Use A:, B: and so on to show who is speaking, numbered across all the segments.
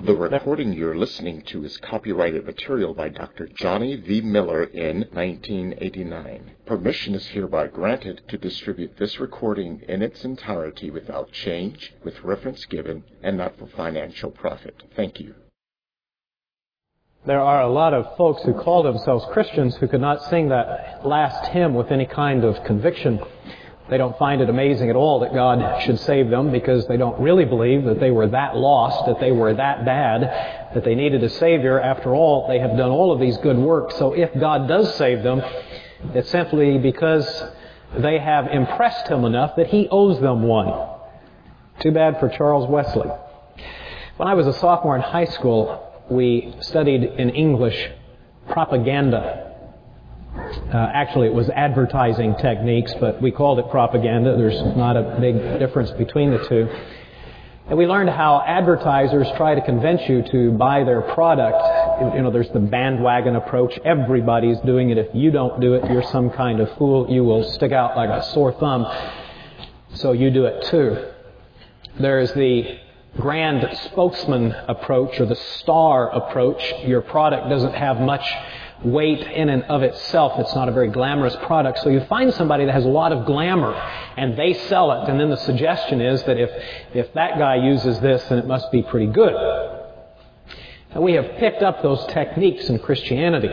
A: The recording you're listening to is copyrighted material by Dr. Johnny V. Miller in 1989. Permission is hereby granted to distribute this recording in its entirety without change, with reference given, and not for financial profit. Thank you.
B: There are a lot of folks who call themselves Christians who could not sing that last hymn with any kind of conviction. They don't find it amazing at all that God should save them because they don't really believe that they were that lost, that they were that bad, that they needed a Savior. After all, they have done all of these good works. So if God does save them, it's simply because they have impressed Him enough that He owes them one. Too bad for Charles Wesley. When I was a sophomore in high school, we studied in English propaganda. Actually, it was advertising techniques, but we called it propaganda. There's not a big difference between the two. And we learned how advertisers try to convince you to buy their product. You know, there's the bandwagon approach. Everybody's doing it. If you don't do it, you're some kind of fool. You will stick out like a sore thumb. So you do it too. There's the grand spokesman approach or the star approach. Your product doesn't have much weight in and of itself. It's not a very glamorous product. So you find somebody that has a lot of glamour and they sell it. And then the suggestion is that if that guy uses this, then it must be pretty good. And we have picked up those techniques in Christianity.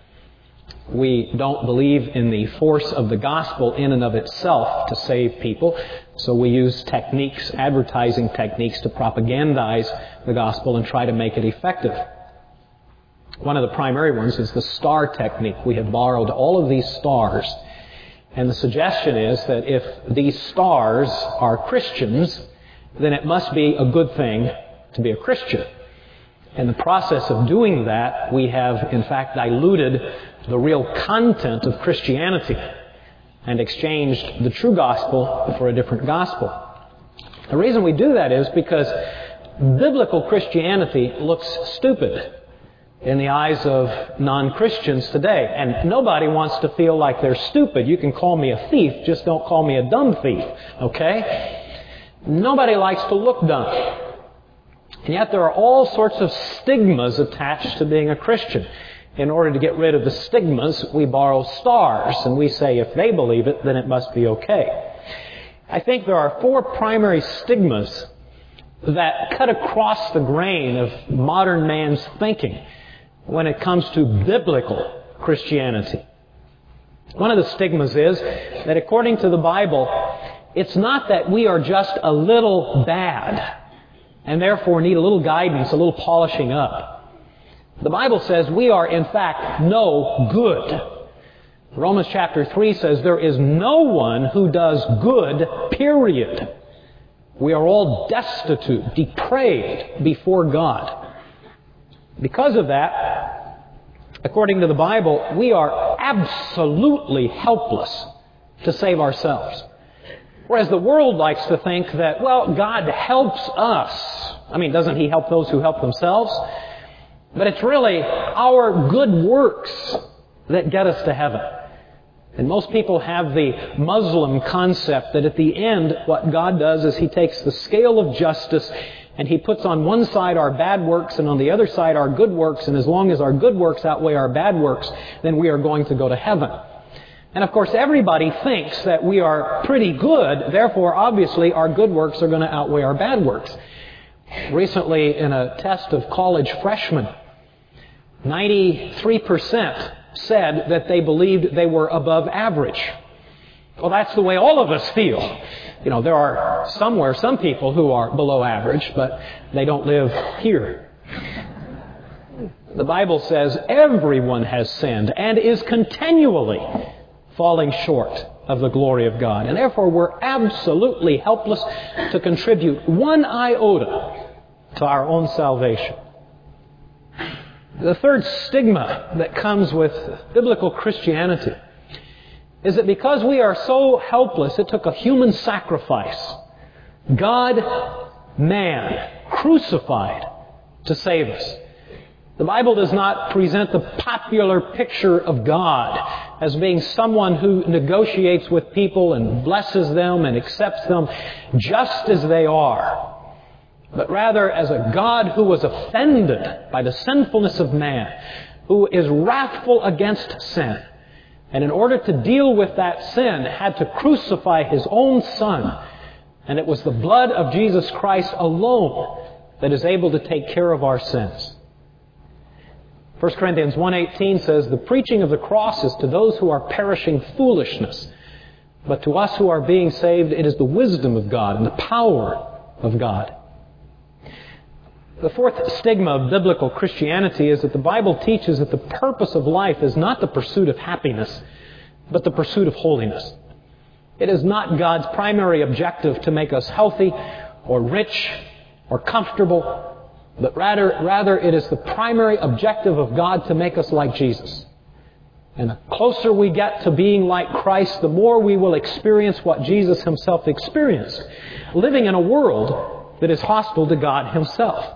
B: We don't believe in the force of the gospel in and of itself to save people. So we use techniques, advertising techniques, to propagandize the gospel and try to make it effective. One of the primary ones is the star technique. We have borrowed all of these stars. And the suggestion is that if these stars are Christians, then it must be a good thing to be a Christian. In the process of doing that, we have in fact diluted the real content of Christianity and exchanged the true gospel for a different gospel. The reason we do that is because biblical Christianity looks stupid in the eyes of non-Christians today. And nobody wants to feel like they're stupid. You can call me a thief, just don't call me a dumb thief, okay? Nobody likes to look dumb. And yet there are all sorts of stigmas attached to being a Christian. In order to get rid of the stigmas, we borrow stars, and we say if they believe it, then it must be okay. I think there are 4 primary stigmas that cut across the grain of modern man's thinking when it comes to biblical Christianity. One of the stigmas is that according to the Bible, it's not that we are just a little bad and therefore need a little guidance, a little polishing up. The Bible says we are in fact no good. Romans chapter 3 says there is no one who does good, period. We are all destitute, depraved before God. Because of that, according to the Bible, we are absolutely helpless to save ourselves. Whereas the world likes to think that, well, God helps us. I mean, doesn't He help those who help themselves? But it's really our good works that get us to heaven. And most people have the Muslim concept that at the end, what God does is He takes the scale of justice and He puts on one side our bad works and on the other side our good works. And as long as our good works outweigh our bad works, then we are going to go to heaven. And of course, everybody thinks that we are pretty good. Therefore, obviously, our good works are going to outweigh our bad works. Recently, in a test of college freshmen, 93% said that they believed they were above average. Well, that's the way all of us feel. You know, there are somewhere some people who are below average, but they don't live here. The Bible says everyone has sinned and is continually falling short of the glory of God. And therefore, we're absolutely helpless to contribute one iota to our own salvation. The third stigma that comes with biblical Christianity is that because we are so helpless, it took a human sacrifice. God, man, crucified to save us. The Bible does not present the popular picture of God as being someone who negotiates with people and blesses them and accepts them just as they are. but rather as a God who was offended by the sinfulness of man, who is wrathful against sin, and in order to deal with that sin, had to crucify His own Son. And it was the blood of Jesus Christ alone that is able to take care of our sins. 1 Corinthians 1:18 says, "The preaching of the cross is to those who are perishing foolishness, but to us who are being saved, it is the wisdom of God and the power of God." The fourth stigma of biblical Christianity is that the Bible teaches that the purpose of life is not the pursuit of happiness, but the pursuit of holiness. It is not God's primary objective to make us healthy or rich or comfortable, but rather it is the primary objective of God to make us like Jesus. And the closer we get to being like Christ, the more we will experience what Jesus Himself experienced, living in a world that is hostile to God Himself.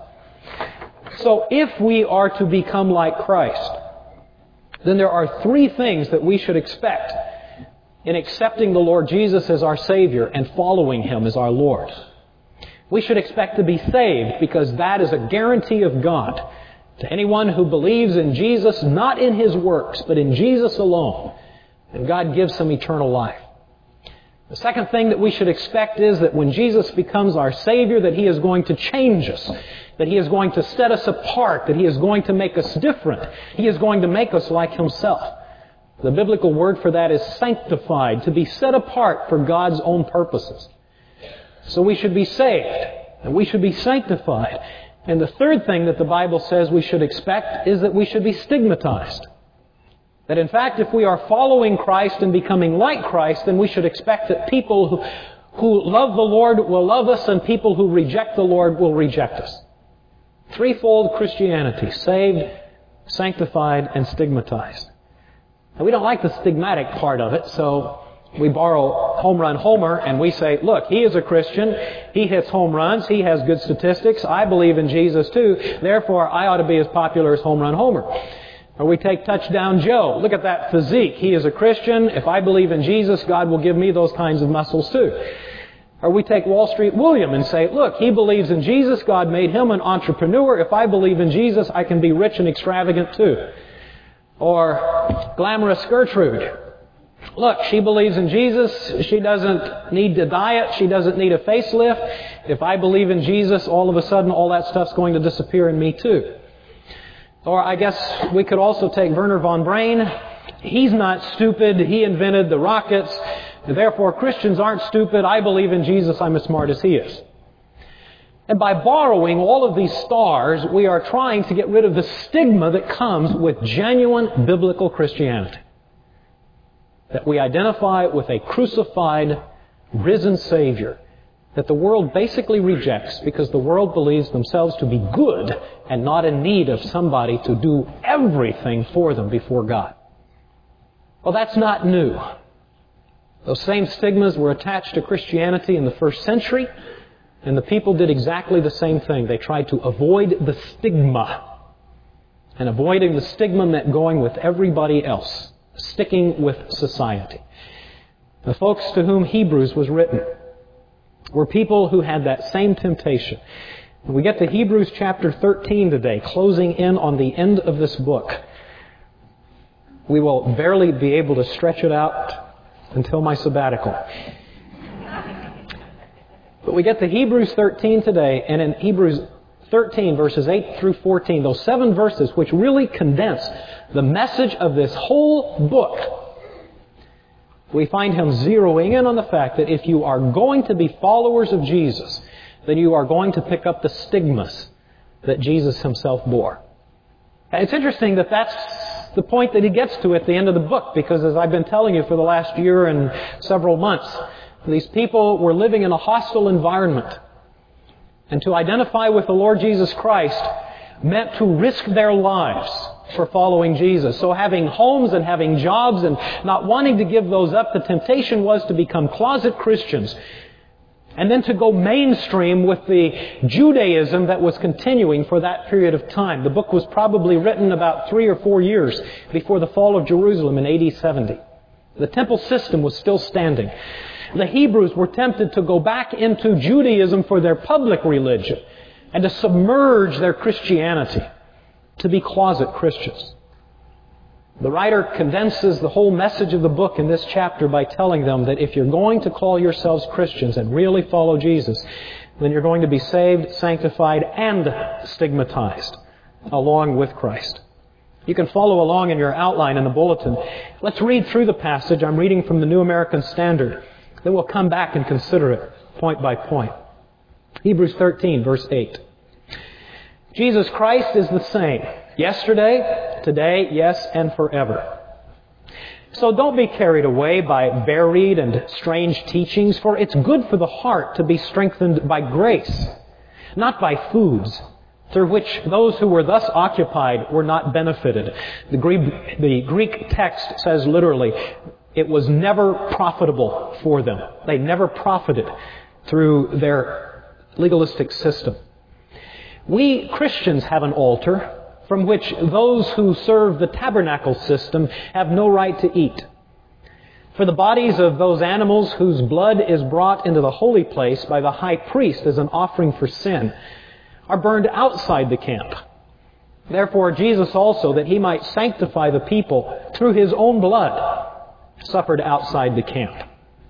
B: So if we are to become like Christ, then there are three things that we should expect in accepting the Lord Jesus as our Savior and following Him as our Lord. We should expect to be saved because that is a guarantee of God to anyone who believes in Jesus, not in His works, but in Jesus alone. And God gives them eternal life. The second thing that we should expect is that when Jesus becomes our Savior, that He is going to change us, that He is going to set us apart, that He is going to make us different. He is going to make us like Himself. The biblical word for that is sanctified, to be set apart for God's own purposes. So we should be saved, and we should be sanctified. And the third thing that the Bible says we should expect is that we should be stigmatized. That in fact, if we are following Christ and becoming like Christ, then we should expect that people who love the Lord will love us, and people who reject the Lord will reject us. Threefold Christianity: saved, sanctified, and stigmatized. And we don't like the stigmatic part of it, so we borrow Home Run Homer and we say, look, he is a Christian, he hits home runs, he has good statistics, I believe in Jesus too, therefore I ought to be as popular as Home Run Homer. Or we take Touchdown Joe, look at that physique, he is a Christian, if I believe in Jesus, God will give me those kinds of muscles too. Or we take Wall Street William and say, look, he believes in Jesus, God made him an entrepreneur, if I believe in Jesus, I can be rich and extravagant too. Or Glamorous Gertrude. Look, she believes in Jesus. She doesn't need to diet. She doesn't need a facelift. If I believe in Jesus, all of a sudden all that stuff's going to disappear in me too. Or I guess we could also take Wernher von Braun. He's not stupid. He invented the rockets. Therefore, Christians aren't stupid. I believe in Jesus. I'm as smart as he is. And by borrowing all of these stars, we are trying to get rid of the stigma that comes with genuine biblical Christianity. That we identify with a crucified, risen Savior that the world basically rejects because the world believes themselves to be good and not in need of somebody to do everything for them before God. Well, that's not new. Those same stigmas were attached to Christianity in the first century, and the people did exactly the same thing. They tried to avoid the stigma. And avoiding the stigma meant going with everybody else, sticking with society. The folks to whom Hebrews was written were people who had that same temptation. When we get to Hebrews chapter 13 today, closing in on the end of this book, we will barely be able to stretch it out until my sabbatical. But we get to Hebrews 13 today, and in Hebrews 13, verses 8 through 14, those 7 verses which really condense the message of this whole book, we find him zeroing in on the fact that if you are going to be followers of Jesus, then you are going to pick up the stigmas that Jesus himself bore. And it's interesting that that's the point that he gets to at the end of the book, because as I've been telling you for the last year and several months, these people were living in a hostile environment. And to identify with the Lord Jesus Christ meant to risk their lives for following Jesus. So having homes and having jobs and not wanting to give those up, the temptation was to become closet Christians and then to go mainstream with the Judaism that was continuing for that period of time. The book was probably written about 3 or 4 years before the fall of Jerusalem in AD 70. The temple system was still standing. The Hebrews were tempted to go back into Judaism for their public religion. and to submerge their Christianity, to be closet Christians. The writer condenses the whole message of the book in this chapter by telling them that if you're going to call yourselves Christians and really follow Jesus, then you're going to be saved, sanctified, and stigmatized along with Christ. You can follow along in your outline in the bulletin. Let's read through the passage. I'm reading from the New American Standard. Then we'll come back and consider it point by point. Hebrews 13, verse 8. Jesus Christ is the same, yesterday, today, yes, and forever. So don't be carried away by varied and strange teachings, for it's good for the heart to be strengthened by grace, not by foods, through which those who were thus occupied were not benefited. The Greek text says literally, it was never profitable for them. They never profited through their legalistic system. We Christians have an altar from which those who serve the tabernacle system have no right to eat. For the bodies of those animals whose blood is brought into the holy place by the high priest as an offering for sin are burned outside the camp. Therefore, Jesus also, that He might sanctify the people through His own blood, suffered outside the camp.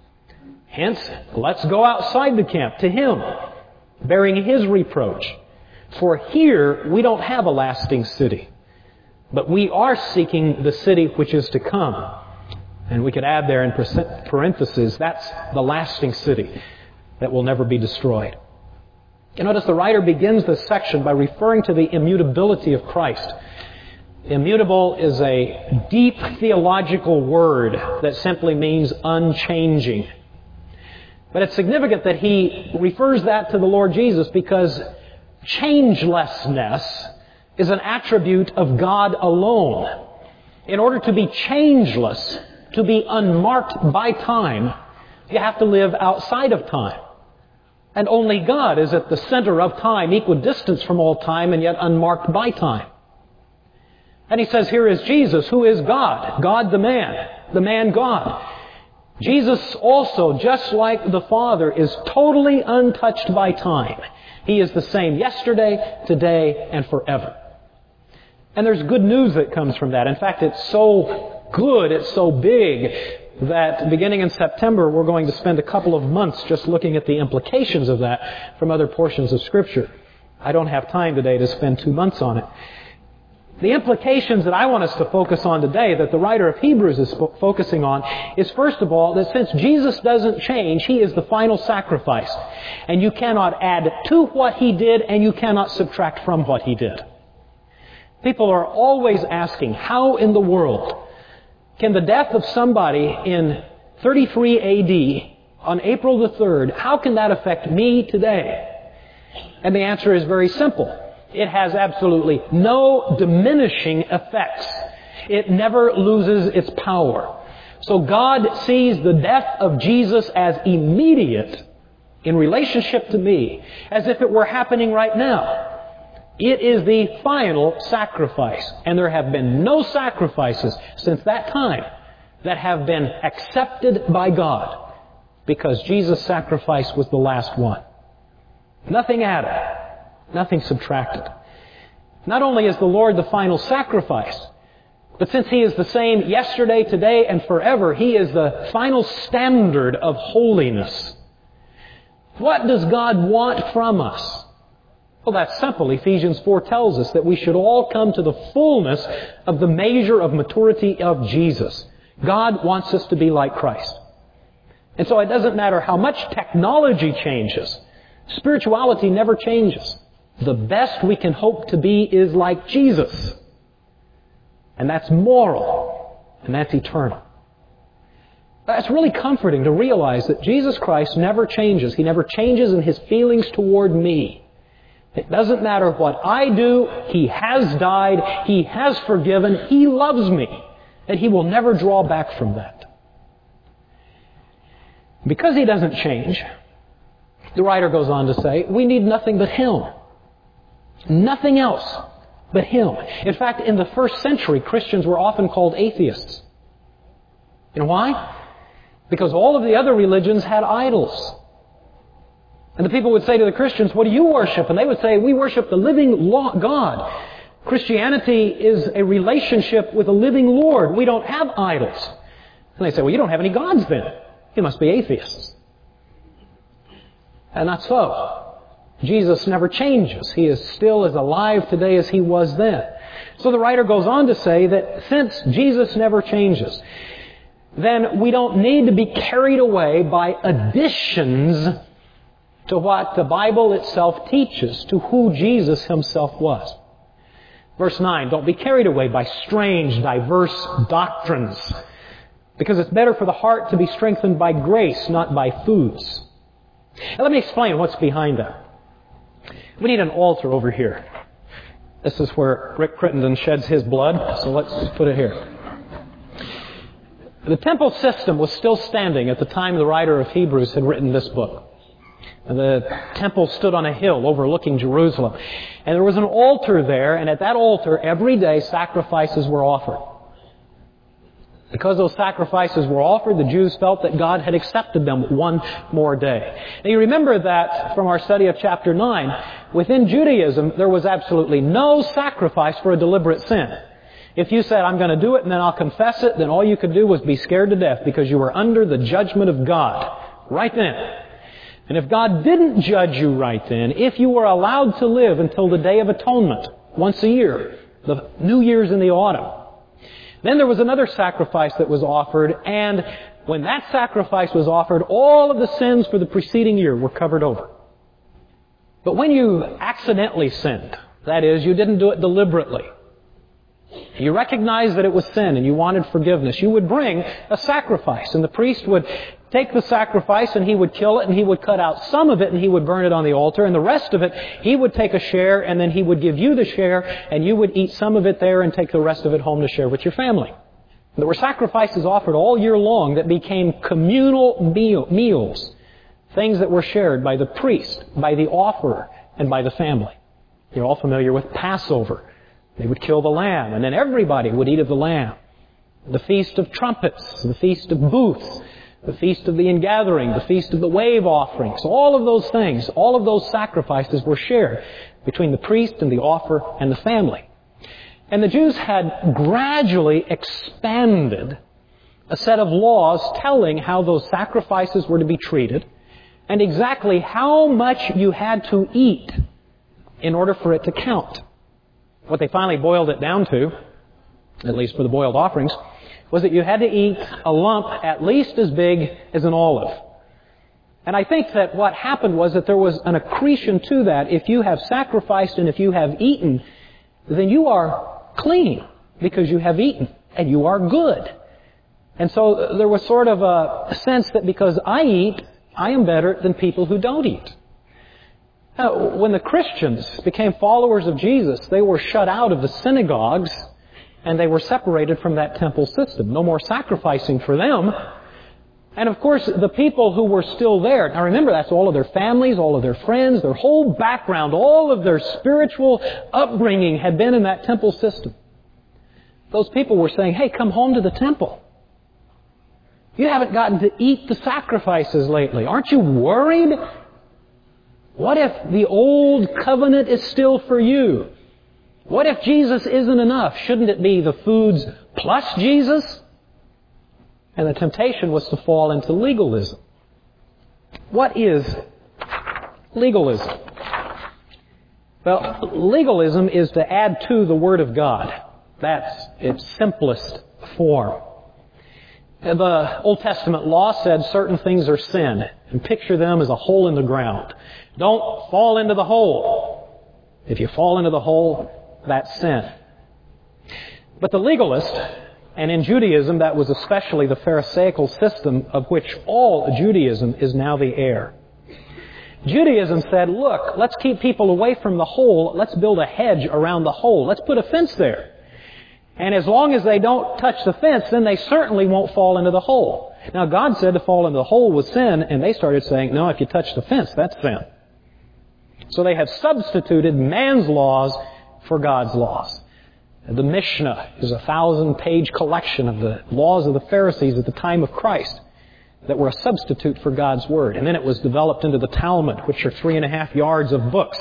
B: Hence, let's go outside the camp to Him, bearing His reproach. For here we don't have a lasting city, but we are seeking the city which is to come. And we could add there in parentheses, that's the lasting city that will never be destroyed. You notice the writer begins this section by referring to the immutability of Christ. Immutable is a deep theological word that simply means unchanging. But it's significant that he refers that to the Lord Jesus because changelessness is an attribute of God alone. In order to be changeless, to be unmarked by time, you have to live outside of time. And only God is at the center of time, equidistant from all time, and yet unmarked by time. And he says, here is Jesus, who is God. God the man God. Jesus also, just like the Father, is totally untouched by time. He is the same yesterday, today, and forever. And there's good news that comes from that. In fact, it's so good, it's so big, that beginning in September, we're going to spend a couple of months just looking at the implications of that from other portions of Scripture. I don't have time today to spend 2 months on it. The implications that I want us to focus on today, that the writer of Hebrews is focusing on, is first of all, that since Jesus doesn't change, He is the final sacrifice. And you cannot add to what He did, and you cannot subtract from what He did. People are always asking, how in the world can the death of somebody in 33 A.D. on April the 3rd, how can that affect me today? And the answer is very simple. It has absolutely no diminishing effects. It never loses its power. So God sees the death of Jesus as immediate in relationship to me, as if it were happening right now. It is the final sacrifice. And there have been no sacrifices since that time that have been accepted by God, because Jesus' sacrifice was the last one. Nothing added. Nothing subtracted. Not only is the Lord the final sacrifice, but since He is the same yesterday, today, and forever, He is the final standard of holiness. What does God want from us? Well, that's simple. Ephesians 4 tells us that we should all come to the fullness of the measure of maturity of Jesus. God wants us to be like Christ. And so it doesn't matter how much technology changes. Spirituality never changes. The best we can hope to be is like Jesus. And that's moral. And that's eternal. That's really comforting to realize that Jesus Christ never changes. He never changes in His feelings toward me. It doesn't matter what I do. He has died. He has forgiven. He loves me. And He will never draw back from that. Because He doesn't change, the writer goes on to say, we need nothing but Him. Nothing else but Him. In fact, in the first century, Christians were often called atheists. You know why? Because all of the other religions had idols. And the people would say to the Christians, what do you worship? And they would say, we worship the living God. Christianity is a relationship with a living Lord. We don't have idols. And they say, well, you don't have any gods then. You must be atheists. And not so. Jesus never changes. He is still as alive today as He was then. So the writer goes on to say that since Jesus never changes, then we don't need to be carried away by additions to what the Bible itself teaches, to who Jesus Himself was. Verse 9, don't be carried away by strange, diverse doctrines, because it's better for the heart to be strengthened by grace, not by foods. Now let me explain what's behind that. We need an altar over here. This is where Rick Crittenden sheds his blood, so let's put it here. The temple system was still standing at the time the writer of Hebrews had written this book. The temple stood on a hill overlooking Jerusalem. And there was an altar there, and at that altar every day sacrifices were offered. Because those sacrifices were offered, the Jews felt that God had accepted them one more day. Now you remember that from our study of chapter 9, within Judaism there was absolutely no sacrifice for a deliberate sin. If you said, I'm going to do it and then I'll confess it, then all you could do was be scared to death because you were under the judgment of God right then. And if God didn't judge you right then, if you were allowed to live until the Day of Atonement, once a year, the New Year's in the autumn, then there was another sacrifice that was offered, and when that sacrifice was offered, all of the sins for the preceding year were covered over. But when you accidentally sinned, that is, you didn't do it deliberately, you recognized that it was sin and you wanted forgiveness, you would bring a sacrifice, and the priest would take the sacrifice and he would kill it and he would cut out some of it and he would burn it on the altar, and the rest of it he would take a share and then he would give you the share and you would eat some of it there and take the rest of it home to share with your family. There were sacrifices offered all year long that became communal meals, things that were shared by the priest, by the offerer, and by the family. You're all familiar with Passover. They would kill the lamb and then everybody would eat of the lamb. The Feast of Trumpets, the Feast of Booths, the Feast of the Ingathering, the Feast of the Wave Offerings, all of those things, all of those sacrifices were shared between the priest and the offerer and the family. And the Jews had gradually expanded a set of laws telling how those sacrifices were to be treated and exactly how much you had to eat in order for it to count. What they finally boiled it down to, at least for the boiled offerings, was that you had to eat a lump at least as big as an olive. And I think that what happened was that there was an accretion to that. If you have sacrificed and if you have eaten, then you are clean because you have eaten and you are good. And so there was sort of a sense that because I eat, I am better than people who don't eat. Now, when the Christians became followers of Jesus, they were shut out of the synagogues and they were separated from that temple system. No more sacrificing for them. And of course, the people who were still there, now remember, that's all of their families, all of their friends, their whole background, all of their spiritual upbringing had been in that temple system. Those people were saying, hey, come home to the temple. You haven't gotten to eat the sacrifices lately. Aren't you worried? What if the old covenant is still for you? What if Jesus isn't enough? Shouldn't it be the foods plus Jesus? And the temptation was to fall into legalism. What is legalism? Well, legalism is to add to the Word of God. That's its simplest form. The Old Testament law said certain things are sin, and picture them as a hole in the ground. Don't fall into the hole. If you fall into the hole, that's sin. But the legalist, and in Judaism that was especially the Pharisaical system of which all Judaism is now the heir. Judaism said, look, let's keep people away from the hole. Let's build a hedge around the hole. Let's put a fence there. And as long as they don't touch the fence, then they certainly won't fall into the hole. Now God said to fall into the hole was sin, and they started saying, no, if you touch the fence, that's sin. So they have substituted man's laws for God's laws. The Mishnah is a 1,000-page collection of the laws of the Pharisees at the time of Christ. that were a substitute for God's Word. And then it was developed into the Talmud, which are 3.5 yards of books.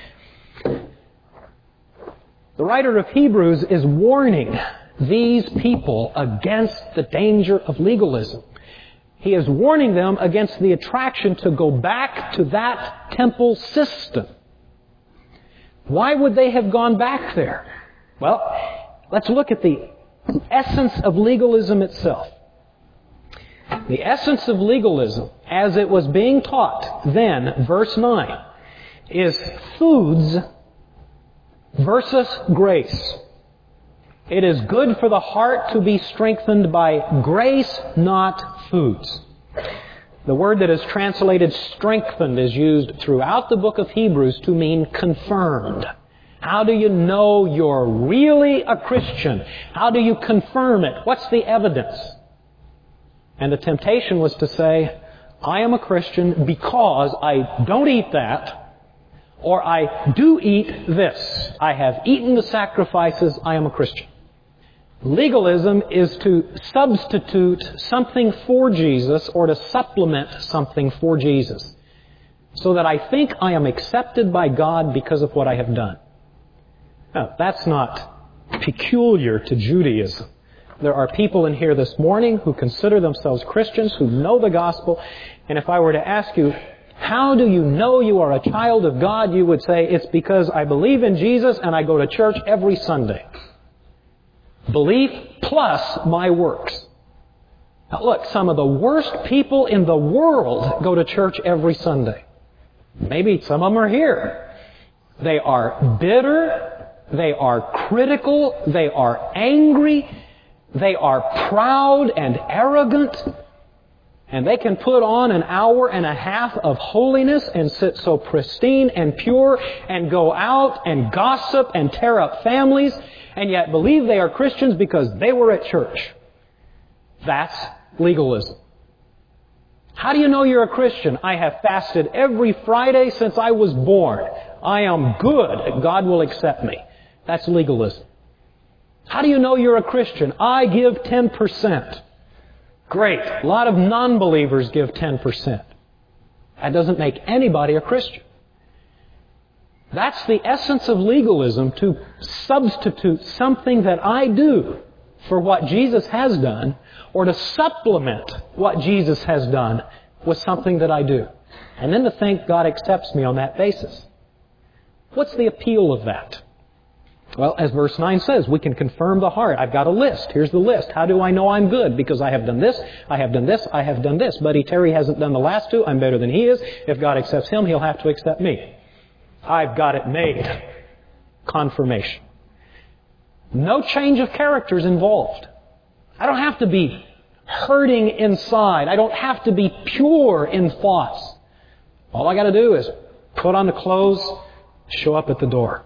B: The writer of Hebrews is warning these people against the danger of legalism. He is warning them against the attraction to go back to that temple system. Why would they have gone back there? Well, let's look at the essence of legalism itself. The essence of legalism, as it was being taught then, verse 9, is foods versus grace. It is good for the heart to be strengthened by grace, not foods. The word that is translated strengthened is used throughout the book of Hebrews to mean confirmed. How do you know you're really a Christian? How do you confirm it? What's the evidence? And the temptation was to say, I am a Christian because I don't eat that, or I do eat this. I have eaten the sacrifices, I am a Christian. Legalism is to substitute something for Jesus or to supplement something for Jesus, so that I think I am accepted by God because of what I have done. Now, that's not peculiar to Judaism. There are people in here this morning who consider themselves Christians, who know the gospel, and if I were to ask you, how do you know you are a child of God? You would say, it's because I believe in Jesus and I go to church every Sunday. Belief plus my works. Now look, some of the worst people in the world go to church every Sunday. Maybe some of them are here. They are bitter. They are critical. They are angry. They are proud and arrogant. And they can put on an hour and a half of holiness and sit so pristine and pure and go out and gossip and tear up families and yet believe they are Christians because they were at church. That's legalism. How do you know you're a Christian? I have fasted every Friday since I was born. I am good. God will accept me. That's legalism. How do you know you're a Christian? I give 10%. Great. A lot of non-believers give 10%. That doesn't make anybody a Christian. That's the essence of legalism, to substitute something that I do for what Jesus has done, or to supplement what Jesus has done with something that I do. And then to think God accepts me on that basis. What's the appeal of that? Well, as verse 9 says, we can confirm the heart. I've got a list. Here's the list. How do I know I'm good? Because I have done this, I have done this, I have done this. Buddy Terry hasn't done the last two. I'm better than he is. If God accepts him, He'll have to accept me. I've got it made. Confirmation. No change of characters involved. I don't have to be hurting inside. I don't have to be pure in thoughts. All I got to do is put on the clothes, show up at the door.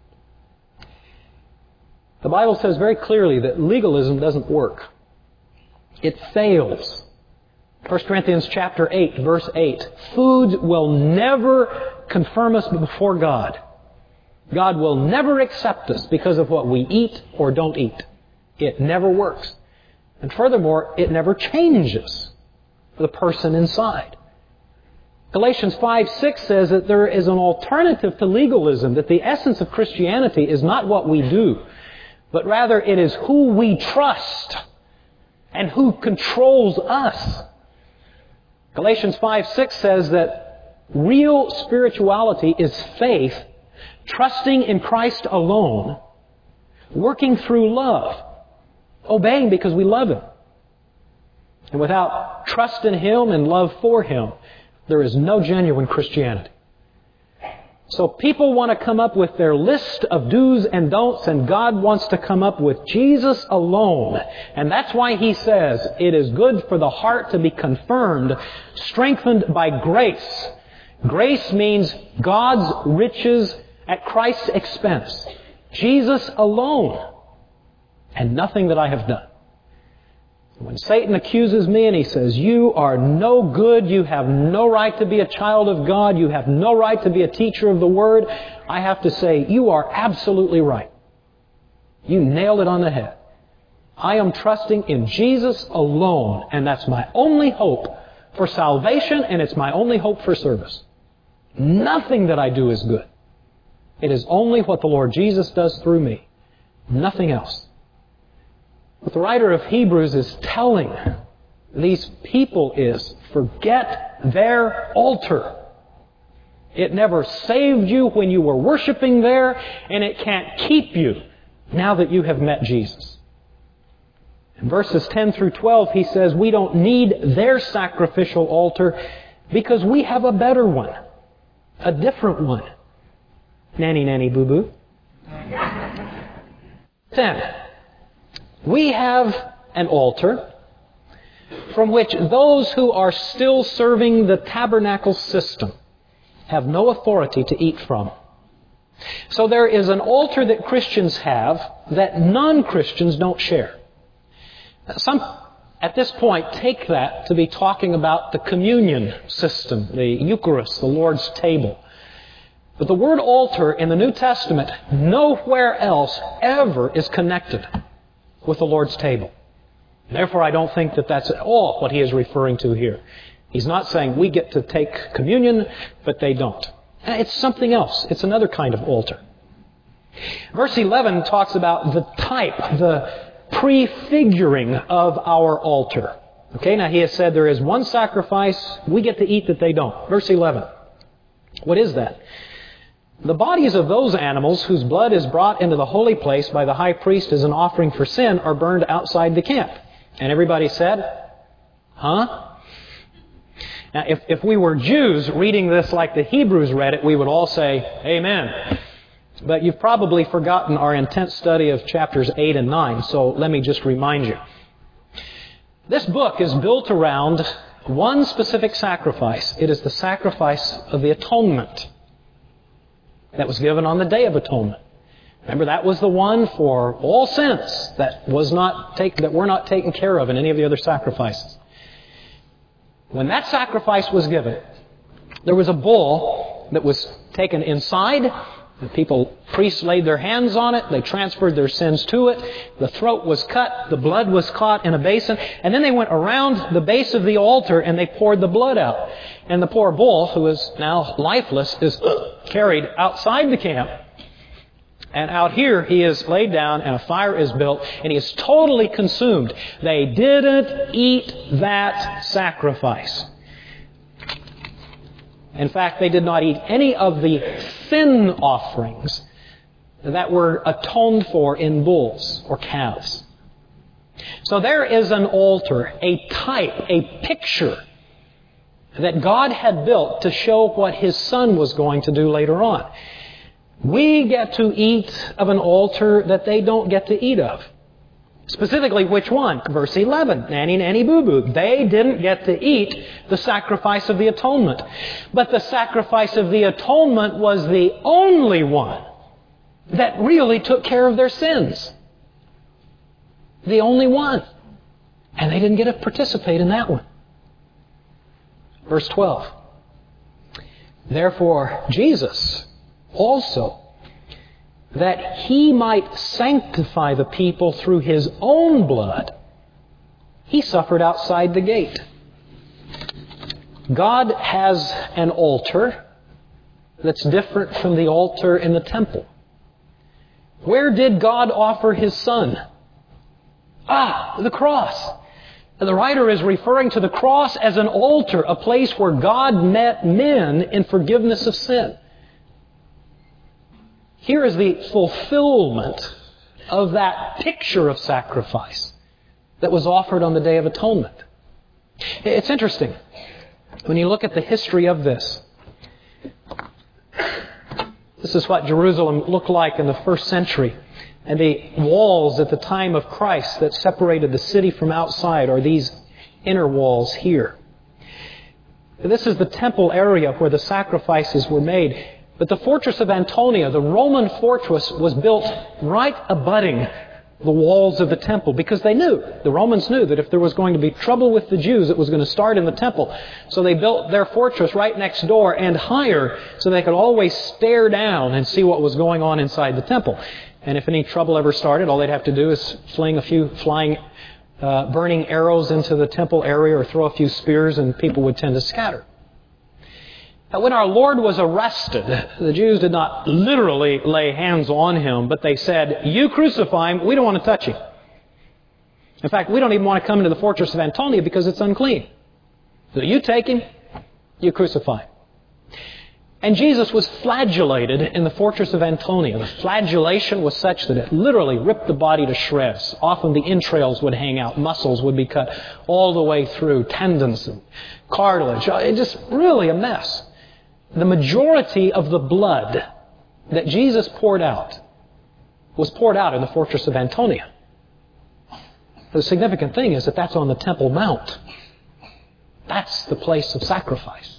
B: The Bible says very clearly that legalism doesn't work. It fails. 1 Corinthians chapter 8, verse 8. Foods will never confirm us before God. God will never accept us because of what we eat or don't eat. It never works. And furthermore, it never changes the person inside. Galatians 5:6 says that there is an alternative to legalism, that the essence of Christianity is not what we do, but rather it is who we trust and who controls us. Galatians 5:6 says that real spirituality is faith, trusting in Christ alone, working through love, obeying because we love Him. And without trust in Him and love for Him, there is no genuine Christianity. So people want to come up with their list of do's and don'ts, and God wants to come up with Jesus alone. And that's why He says it is good for the heart to be confirmed, strengthened by grace. Grace means God's riches at Christ's expense. Jesus alone, and nothing that I have done. When Satan accuses me and he says, you are no good, you have no right to be a child of God, you have no right to be a teacher of the Word, I have to say, you are absolutely right. You nailed it on the head. I am trusting in Jesus alone, and that's my only hope for salvation, and it's my only hope for service. Nothing that I do is good. It is only what the Lord Jesus does through me. Nothing else. What the writer of Hebrews is telling these people is, forget their altar. It never saved you when you were worshiping there, and it can't keep you now that you have met Jesus. In verses 10 through 12, he says, we don't need their sacrificial altar because we have a better one. A different one. Nanny, nanny, boo-boo. 10. We have an altar from which those who are still serving the tabernacle system have no authority to eat from. So there is an altar that Christians have that non-Christians don't share. Some, at this point, take that to be talking about the communion system, the Eucharist, the Lord's table. But the word altar in the New Testament nowhere else ever is connected with the Lord's table. Therefore, I don't think that that's at all what he is referring to here. He's not saying we get to take communion, but they don't. It's something else. It's another kind of altar. Verse 11 talks about the type, the prefiguring of our altar. Okay, now he has said there is one sacrifice, we get to eat that they don't. Verse 11. What is that? The bodies of those animals whose blood is brought into the holy place by the high priest as an offering for sin are burned outside the camp. And everybody said, huh? Now, if we were Jews reading this like the Hebrews read it, we would all say, amen. But you've probably forgotten our intense study of chapters 8 and 9, so let me just remind you. This book is built around one specific sacrifice. It is the sacrifice of the atonement that was given on the Day of Atonement. Remember, that was the one for all sins that were not taken care of in any of the other sacrifices. When that sacrifice was given, there was a bull that was taken inside. The priests laid their hands on it. They transferred their sins to it. The throat was cut. The blood was caught in a basin. And then they went around the base of the altar and they poured the blood out. And the poor bull, who is now lifeless, is carried outside the camp. And out here he is laid down and a fire is built and he is totally consumed. They didn't eat that sacrifice. In fact, they did not eat any of the sin offerings that were atoned for in bulls or calves. So there is an altar, a type, a picture that God had built to show what His Son was going to do later on. We get to eat of an altar that they don't get to eat of. Specifically, which one? Verse 11. Nanny, nanny, boo-boo. They didn't get to eat the sacrifice of the atonement. But the sacrifice of the atonement was the only one that really took care of their sins. The only one. And they didn't get to participate in that one. Verse 12. Therefore, Jesus also, that He might sanctify the people through His own blood, He suffered outside the gate. God has an altar that's different from the altar in the temple. Where did God offer His Son? The cross. The writer is referring to the cross as an altar, a place where God met men in forgiveness of sin. Here is the fulfillment of that picture of sacrifice that was offered on the Day of Atonement. It's interesting. When you look at the history of this, this is what Jerusalem looked like in the first century. And the walls at the time of Christ that separated the city from outside are these inner walls here. This is the temple area where the sacrifices were made. But the fortress of Antonia, the Roman fortress, was built right abutting the walls of the temple because the Romans knew that if there was going to be trouble with the Jews, it was going to start in the temple. So they built their fortress right next door and higher so they could always stare down and see what was going on inside the temple. And if any trouble ever started, all they'd have to do is fling a few flying burning arrows into the temple area or throw a few spears and people would tend to scatter. Now, when our Lord was arrested, the Jews did not literally lay hands on Him, but they said, "You crucify Him, we don't want to touch Him. In fact, we don't even want to come into the fortress of Antonia because it's unclean. So you take Him, you crucify Him." And Jesus was flagellated in the fortress of Antonia. The flagellation was such that it literally ripped the body to shreds. Often the entrails would hang out, muscles would be cut all the way through, tendons and cartilage. It just really a mess. The majority of the blood that Jesus poured out was poured out in the fortress of Antonia. The significant thing is that that's on the Temple Mount. That's the place of sacrifice.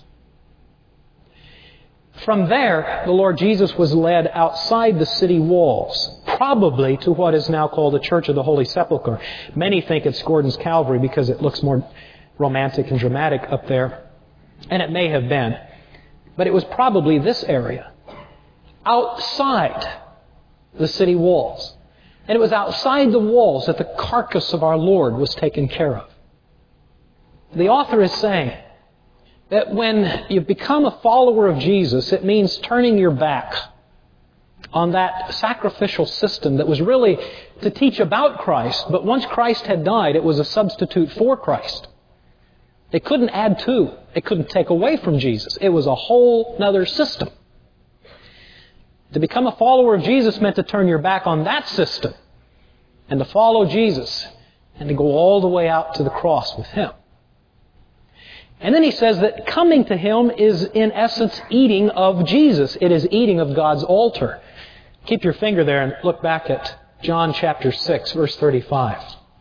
B: From there, the Lord Jesus was led outside the city walls, probably to what is now called the Church of the Holy Sepulchre. Many think it's Gordon's Calvary because it looks more romantic and dramatic up there. And it may have been. But it was probably this area, outside the city walls. And it was outside the walls that the carcass of our Lord was taken care of. The author is saying that when you become a follower of Jesus, it means turning your back on that sacrificial system that was really to teach about Christ, but once Christ had died, it was a substitute for Christ. It couldn't add to, it couldn't take away from Jesus. It was a whole other system. To become a follower of Jesus meant to turn your back on that system and to follow Jesus and to go all the way out to the cross with Him. And then he says that coming to Him is in essence eating of Jesus. It is eating of God's altar. Keep your finger there and look back at John chapter 6, verse 35.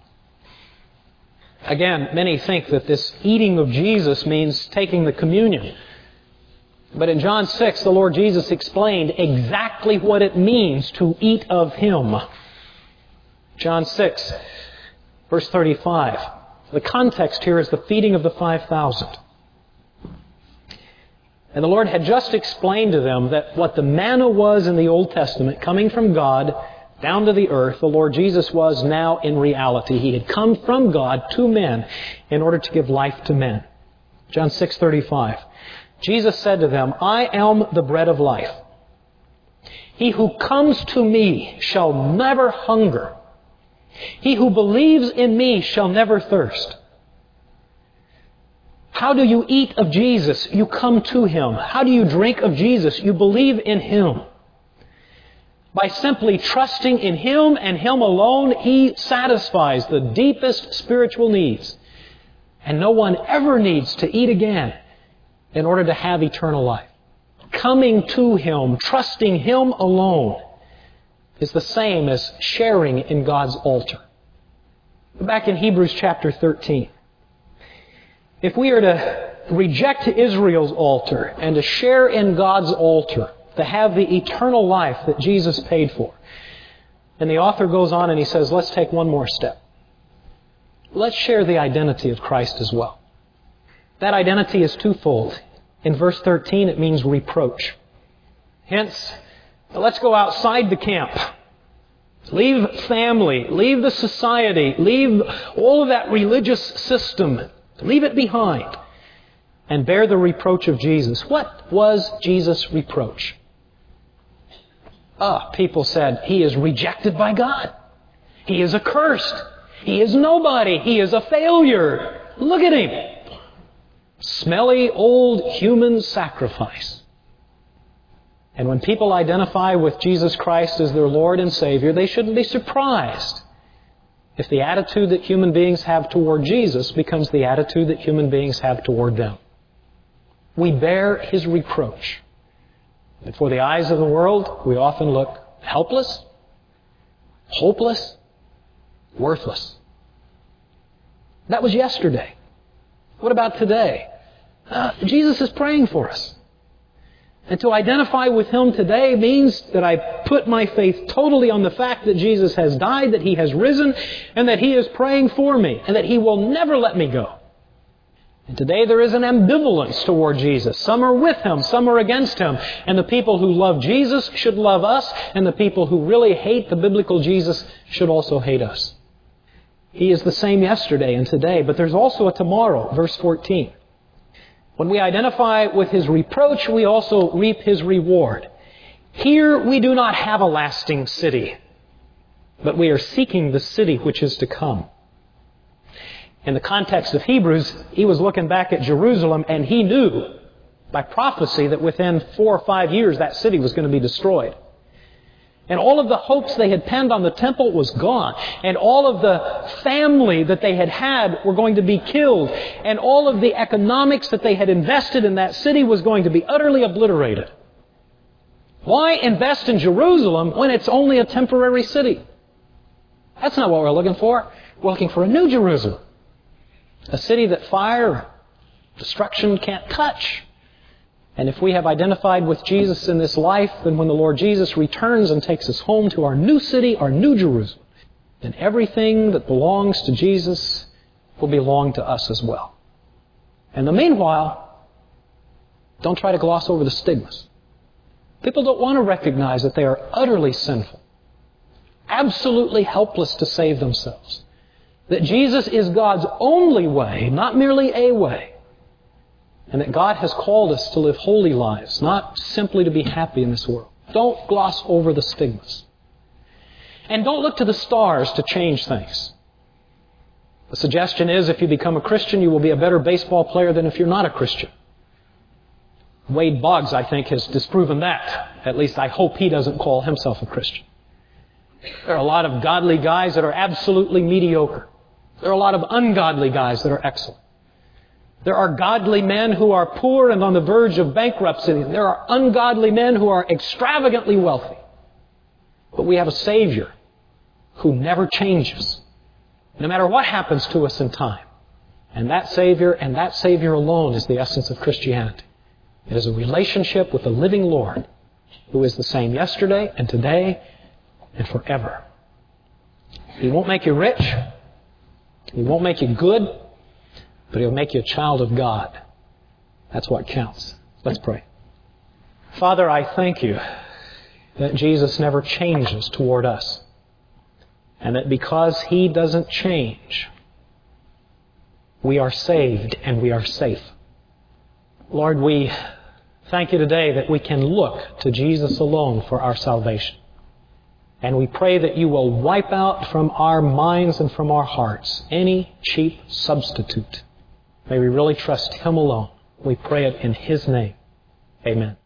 B: Again, many think that this eating of Jesus means taking the communion. But in John 6, the Lord Jesus explained exactly what it means to eat of Him. John 6, verse 35. The context here is the feeding of the 5,000. And the Lord had just explained to them that what the manna was in the Old Testament, coming from God down to the earth, the Lord Jesus was now in reality. He had come from God to men in order to give life to men. John 6:35. Jesus said to them, "I am the bread of life. He who comes to me shall never hunger. He who believes in me shall never thirst." How do you eat of Jesus? You come to Him. How do you drink of Jesus? You believe in Him. By simply trusting in Him and Him alone, He satisfies the deepest spiritual needs. And no one ever needs to eat again in order to have eternal life. Coming to Him, trusting Him alone, is the same as sharing in God's altar. Back in Hebrews chapter 13. If we are to reject Israel's altar and to share in God's altar, to have the eternal life that Jesus paid for, and the author goes on and he says, let's take one more step. Let's share the identity of Christ as well. That identity is twofold. In verse 13, it means reproach. Hence, let's go outside the camp. Leave family, leave the society, leave all of that religious system. Leave it behind and bear the reproach of Jesus. What was Jesus' reproach? People said, He is rejected by God. He is accursed. He is nobody. He is a failure. Look at Him. Smelly, old human sacrifice. And when people identify with Jesus Christ as their Lord and Savior, they shouldn't be surprised if the attitude that human beings have toward Jesus becomes the attitude that human beings have toward them. We bear His reproach. And for the eyes of the world, we often look helpless, hopeless, worthless. That was yesterday. What about today? Jesus is praying for us. And to identify with Him today means that I put my faith totally on the fact that Jesus has died, that He has risen, and that He is praying for me, and that He will never let me go. And today there is an ambivalence toward Jesus. Some are with Him, some are against Him. And the people who love Jesus should love us, and the people who really hate the biblical Jesus should also hate us. He is the same yesterday and today, but there's also a tomorrow, verse 14. When we identify with His reproach, we also reap His reward. Here we do not have a lasting city, but we are seeking the city which is to come. In the context of Hebrews, he was looking back at Jerusalem, and he knew by prophecy that within 4 or 5 years that city was going to be destroyed. And all of the hopes they had pinned on the temple was gone. And all of the family that they had were going to be killed. And all of the economics that they had invested in that city was going to be utterly obliterated. Why invest in Jerusalem when it's only a temporary city? That's not what we're looking for. We're looking for a new Jerusalem. A city that fire, destruction can't touch. And if we have identified with Jesus in this life, then when the Lord Jesus returns and takes us home to our new city, our new Jerusalem, then everything that belongs to Jesus will belong to us as well. In the meanwhile, don't try to gloss over the stigmas. People don't want to recognize that they are utterly sinful, absolutely helpless to save themselves. That Jesus is God's only way, not merely a way. And that God has called us to live holy lives, not simply to be happy in this world. Don't gloss over the stigmas. And don't look to the stars to change things. The suggestion is if you become a Christian, you will be a better baseball player than if you're not a Christian. Wade Boggs, I think, has disproven that. At least I hope he doesn't call himself a Christian. There are a lot of godly guys that are absolutely mediocre. There are a lot of ungodly guys that are excellent. There are godly men who are poor and on the verge of bankruptcy. There are ungodly men who are extravagantly wealthy. But we have a Savior who never changes, no matter what happens to us in time. And that Savior alone is the essence of Christianity. It is a relationship with the living Lord who is the same yesterday and today and forever. He won't make you rich. He won't make you good. But He'll make you a child of God. That's what counts. Let's pray. Father, I thank You that Jesus never changes toward us. And that because He doesn't change, we are saved and we are safe. Lord, we thank You today that we can look to Jesus alone for our salvation. And we pray that You will wipe out from our minds and from our hearts any cheap substitute. May we really trust Him alone. We pray it in His name. Amen.